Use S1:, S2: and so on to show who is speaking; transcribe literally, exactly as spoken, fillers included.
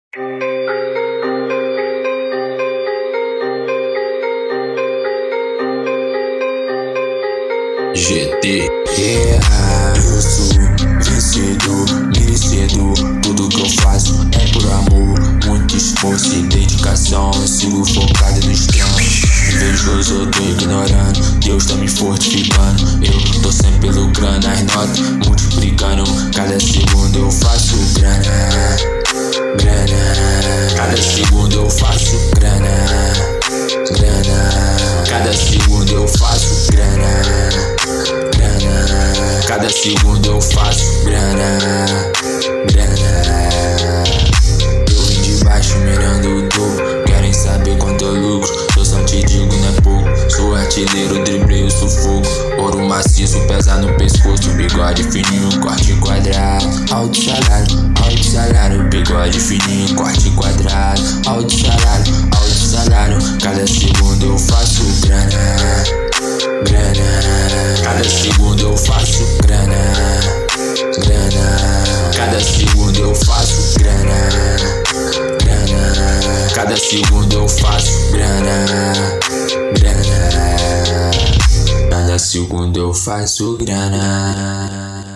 S1: G T, yeah, eu sou vencedor, merecedor. Tudo que eu faço é por amor, muito esforço e dedicação. Eu sigo focado nos planos, invejoso eu tô ignorando. Deus tá me fortificando, eu tô sempre lucrando as notas, multiplicando. Cada segundo eu faço grana, grana. Cada segundo eu faço grana, grana. Cada segundo eu faço grana, grana. Cada segundo eu faço grana, grana. Eu vim de baixo mirando o topo, querem saber quanto eu lucro. Eu só te digo, não é pouco. Sou artilheiro, driblei o sufoco. Ouro maciço, pesa no pescoço. Bigode fininho, corte quadrado. Alto salário, alto salário. Bigode fininho, corte quadrado. Alto salário, alto salário. Cada segundo eu faço grana, grana. Cada segundo eu faço grana, grana. Cada segundo eu faço grana, grana. Cada segundo eu faço grana, grana. Cada segundo eu faço grana.